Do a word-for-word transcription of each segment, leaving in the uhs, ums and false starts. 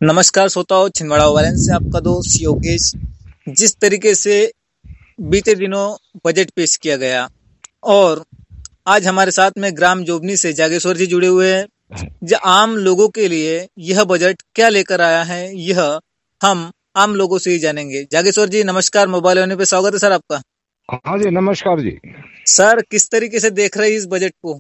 नमस्कार श्रोताओं, छिंदवाड़ा वायलेंस से आपका दोस्त योगेश। जिस तरीके से बीते दिनों बजट पेश किया गया और आज हमारे साथ में ग्राम जोबनी से जागेश्वर जी जुड़े हुए हैं। जो आम लोगों के लिए यह बजट क्या लेकर आया है, यह हम आम लोगों से ही जानेंगे। जागेश्वर जी नमस्कार, मोबाइल होने पे स्वागत है सर आपका। हाँ जी, नमस्कार जी। सर किस तरीके से देख रहे हैं इस बजट को?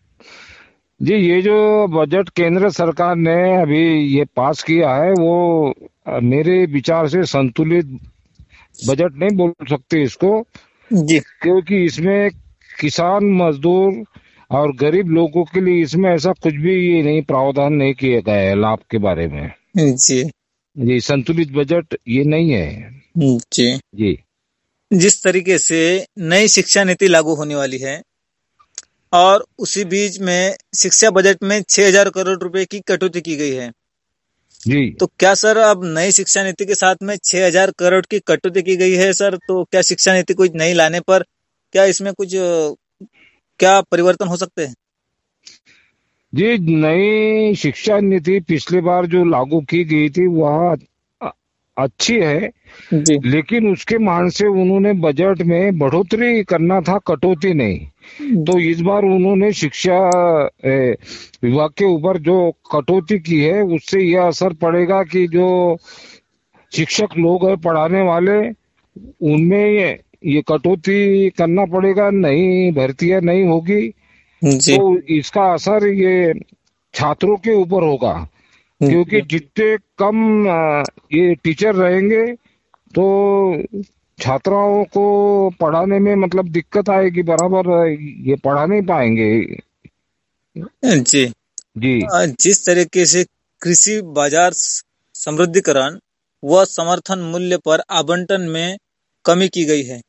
जी, ये जो बजट केंद्र सरकार ने अभी ये पास किया है वो अ, मेरे विचार से संतुलित बजट नहीं बोल सकते इसको, जी क्योंकि इसमें किसान, मजदूर और गरीब लोगों के लिए इसमें ऐसा कुछ भी ये नहीं प्रावधान नहीं किया गया है लाभ के बारे में। जी ये संतुलित बजट ये नहीं है। जी जी जिस तरीके से नई शिक्षा नीति लागू होने वाली है और उसी बीच में शिक्षा बजट में छह हजार करोड़ रुपए की कटौती की गई है, जी तो क्या सर अब नई शिक्षा नीति के साथ में छह हजार करोड़ की कटौती की गई है सर, तो क्या शिक्षा नीति कुछ नई लाने पर क्या इसमें कुछ अ, क्या परिवर्तन हो सकते हैं? जी, नई शिक्षा नीति पिछली बार जो लागू की गई थी वह अ- अच्छी है, जी लेकिन उसके मान से उन्होंने बजट में बढ़ोतरी करना था, कटौती नहीं। तो इस बार उन्होंने शिक्षा ए, विभाग के ऊपर जो कटौती की है उससे यह असर पड़ेगा कि जो शिक्षक लोग हैं पढ़ाने वाले, उनमें ये, ये कटौती करना पड़ेगा, नई भर्तियां नहीं होगी। जी तो इसका असर ये छात्रों के ऊपर होगा, क्योंकि जी जितने कम अ, ये टीचर रहेंगे तो छात्राओं को पढ़ाने में मतलब दिक्कत आएगी, बराबर ये पढ़ा नहीं पाएंगे। जी जी अ, जिस तरीके से कृषि बाजार स- समृद्धिकरण व समर्थन मूल्य पर आवंटन में कमी की गई है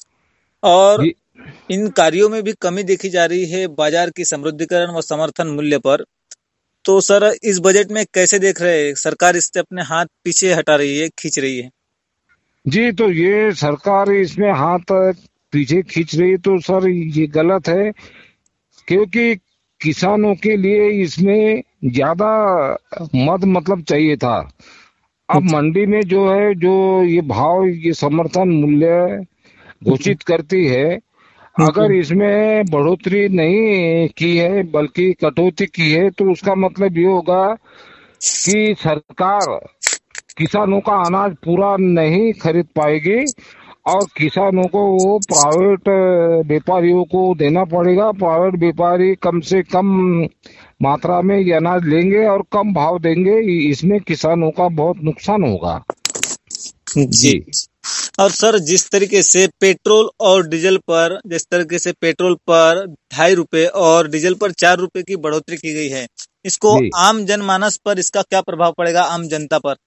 और जी इन कार्यों में भी कमी देखी जा रही है बाजार की समृद्धिकरण व समर्थन मूल्य पर। तो सर इस बजट में कैसे देख रहे हैं, सरकार इससे अपने हाथ पीछे हटा रही है, खींच रही है? जी तो ये सरकार इसमें हाथ पीछे खींच रही है तो सर ये गलत है, क्योंकि किसानों के लिए इसमें ज्यादा मद मतलब चाहिए था। अब जी मंडी में जो है, जो ये भाव, ये समर्थन मूल्य घोषित करती है, अगर जी इसमें बढ़ोतरी नहीं की है बल्कि कटौती की है तो उसका मतलब ये होगा कि सरकार किसानों का अनाज पूरा नहीं खरीद पाएगी और किसानों को वो प्राइवेट व्यापारियों को देना पड़ेगा। प्राइवेट व्यापारी कम से कम मात्रा में ये अनाज लेंगे और कम भाव देंगे, इसमें किसानों का बहुत नुकसान होगा। जी जी और सर जिस तरीके से पेट्रोल और डीजल पर जिस तरीके से पेट्रोल पर ढाई रुपए और डीजल पर चार रुपए की बढ़ोतरी की गई है, इसको जी आम जनमानस पर इसका क्या प्रभाव पड़ेगा, आम जनता पर?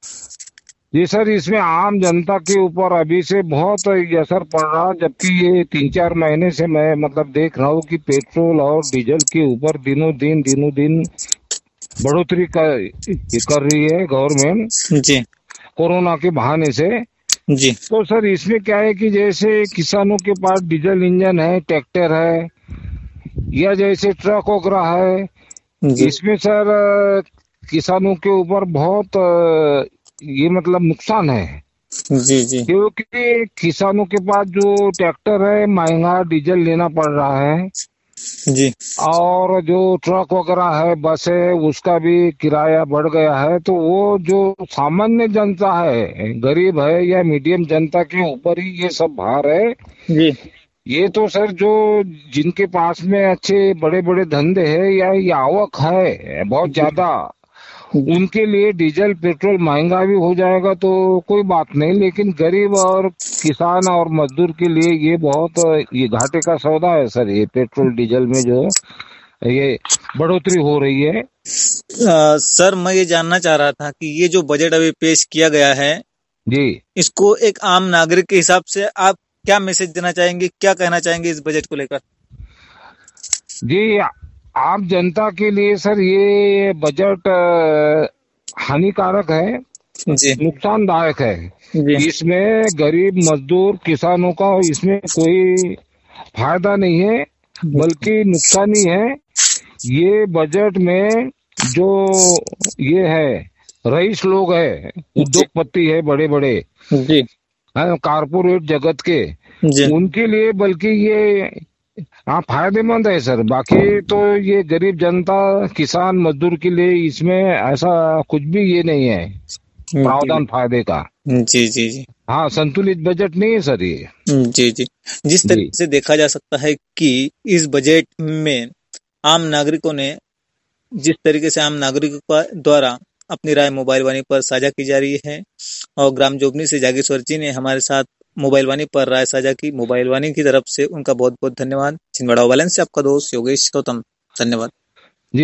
जी सर, इसमें आम जनता के ऊपर अभी से बहुत ये असर पड़ रहा, जबकि ये तीन चार महीने से मैं मतलब देख रहा हूँ कि पेट्रोल और डीजल के ऊपर दिनों दिन दिनों दिन बढ़ोतरी कर ये कर रही है गवर्नमेंट, जी कोरोना के बहाने से। जी तो सर इसमें क्या है कि जैसे किसानों के पास डीजल इंजन है, ट्रैक्टर है या जैसे ट्रक वगैरह है, जी इसमें सर अ, किसानों के ऊपर बहुत अ, ये मतलब नुकसान है, जी जी क्योंकि किसानों के पास जो ट्रैक्टर है महंगा डीजल लेना पड़ रहा है, जी और जो ट्रक वगैरह है, बस है, उसका भी किराया बढ़ गया है। तो वो जो सामान्य जनता है, गरीब है या मीडियम जनता के ऊपर ही ये सब भार है। जी ये तो सर जो जिनके पास में अच्छे बड़े बड़े धंधे हैं या ये आवक है बहुत जी ज्यादा, उनके लिए डीजल पेट्रोल महंगा भी हो जाएगा तो कोई बात नहीं, लेकिन गरीब और किसान और मजदूर के लिए ये बहुत ये घाटे का सौदा है सर, ये पेट्रोल डीजल में जो ये बढ़ोतरी हो रही है। अ, सर मैं ये जानना चाह रहा था कि ये जो बजट अभी पेश किया गया है, जी इसको एक आम नागरिक के हिसाब से आप क्या मैसेज देना चाहेंगे, क्या कहना चाहेंगे इस बजट को लेकर? जी, आम जनता के लिए सर ये बजट अ, हानिकारक है, जी नुकसानदायक है। जी इसमें गरीब मजदूर किसानों का इसमें कोई फायदा नहीं है, बल्कि नुकसान ही है। ये बजट में जो ये है रईस लोग है, उद्योगपति है बड़े बड़े, जी कारपोरेट जगत के, जी उनके लिए बल्कि ये हाँ फायदेमंद है सर। बाकी तो ये गरीब जनता, किसान, मजदूर के लिए इसमें ऐसा कुछ भी ये नहीं है जी प्रावधान फायदे का। जी जी जी हाँ, संतुलित बजट नहीं है सर ये। जी जी जिस जी तरीके से देखा जा सकता है कि इस बजट में आम नागरिकों ने जिस तरीके से आम नागरिकों का द्वारा अपनी राय मोबाइल वाणी पर साझा की जा रही है और ग्राम जोगनी से जागेश्वर जी ने हमारे साथ मोबाइल वाणी पर राय साझा की। मोबाइल वाणी की तरफ से उनका बहुत बहुत धन्यवाद। छिंदवाड़ा वालन से आपका दोस्त योगेश गौतम, धन्यवाद।